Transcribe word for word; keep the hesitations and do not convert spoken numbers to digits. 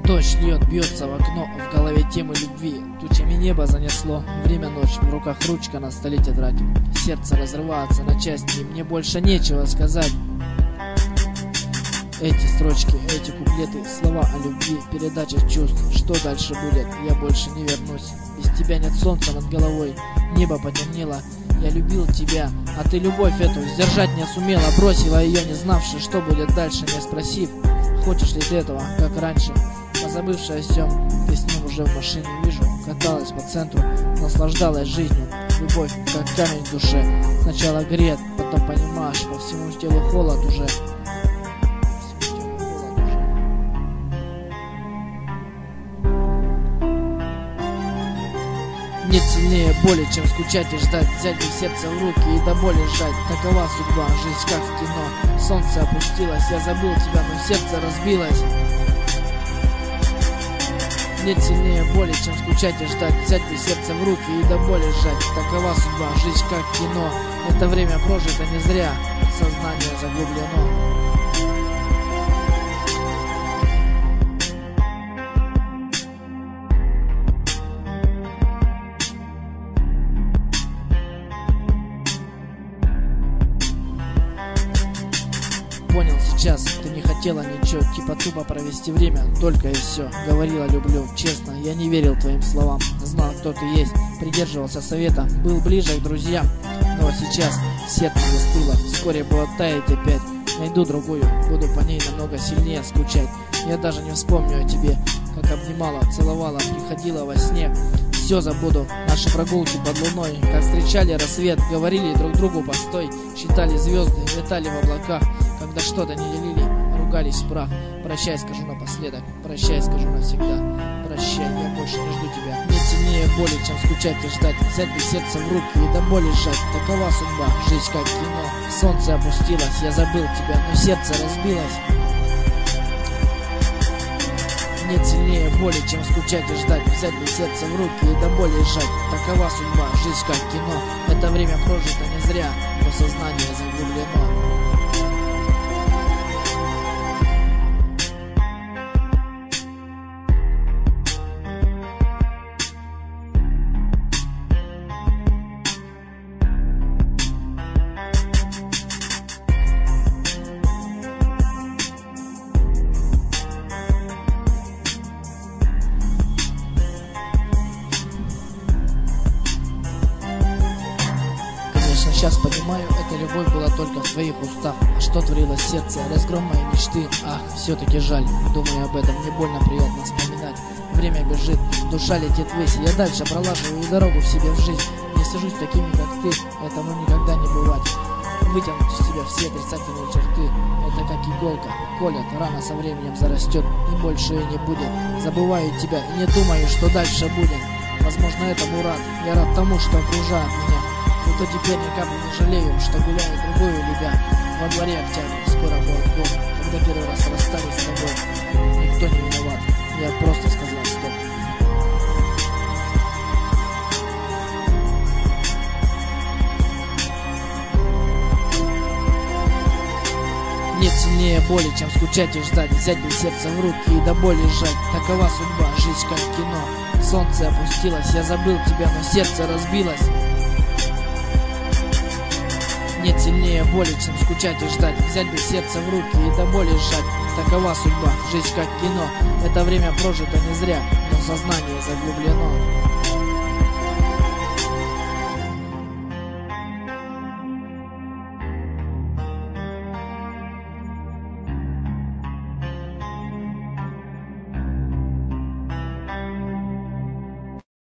Дождь льет, бьется в окно, в голове темы любви. Тучами небо занесло, время ночь, в руках ручка, на столе тетрадь. Сердце разрывается на части, мне больше нечего сказать. Эти строчки, эти куплеты, слова о любви, передача чувств. Что дальше будет, я больше не вернусь. Без тебя нет солнца над головой, небо потемнело. Я любил тебя, а ты любовь эту сдержать не сумела. Бросила ее, не знавши, что будет дальше, не спросив, хочешь ли ты этого, как раньше. Позабывшая о всем, ты с ним уже в машине вижу. Каталась по центру, наслаждалась жизнью. Любовь, как камень в душе, сначала греет, потом понимаешь, по всему телу холод уже. Нет сильнее боли, чем скучать и ждать. Взять бы сердце в руки и до боли сжать. Такова судьба, жизнь как в кино. Солнце опустилось, я забыл тебя, но сердце разбилось. Нет сильнее боли, чем скучать и ждать. Взять бы сердце в руки и до боли сжать. Такова судьба, жизнь как в кино. Это время прожито не зря, сознание заглублено. Понял сейчас, ты не хотела ничего, типа тупо провести время, только и все. Говорила люблю, честно, я не верил твоим словам. Знал, кто ты есть, придерживался совета, был ближе к друзьям. Но сейчас сердце застыло, вскоре будет таять опять. Найду другую, буду по ней намного сильнее скучать. Я даже не вспомню о тебе, как обнимала, целовала, приходила во сне. Все забуду, наши прогулки под луной, как встречали рассвет, говорили друг другу постой, считали звезды, летали в облаках, когда что-то не делили, ругались в прах. Прощай, скажу напоследок, прощай, скажу навсегда, прощай, я больше не жду тебя. Нет сильнее боли, чем скучать и ждать, взять бы сердце в руки и до боли сжать. Такова судьба, жизнь как кино. Солнце опустилось, я забыл тебя, но сердце разбилось. Нет сильнее боли, чем скучать и ждать, взять бы сердце в руки и до боли сжать. Такова судьба, жизнь как кино. Это время прожито не зря, но сознание заглублено. Сейчас понимаю, эта любовь была только в твоих устах. А что творилось в сердце, разгром моей мечты. Ах, все-таки жаль, думаю об этом, мне больно приятно вспоминать. Время бежит, душа летит ввысь, я дальше пролаживаю дорогу в себе в жизнь. Не сижусь такими, как ты, этому никогда не бывать. Вытянуть из тебя все отрицательные черты. Это как иголка, колет, рана со временем зарастет, и больше ее не будет. Забываю тебя и не думаю, что дальше будет. Возможно, этому рад, я рад тому, что окружает меня. Но то теперь ни капли не жалею, что гуляю другую любя. Во дворе октябрь, скоро будет год, когда первый раз расстались с тобой. Никто не виноват, я просто сказал стоп. Нет сильнее боли, чем скучать и ждать, взять бы сердце в руки и до боли сжать. Такова судьба, жизнь как кино. Солнце опустилось, я забыл тебя, но сердце разбилось. Нет сильнее боли, чем скучать и ждать, взять бы сердце в руки и до боли сжать. Такова судьба, жизнь как кино. Это время прожито не зря, но сознание заглублено.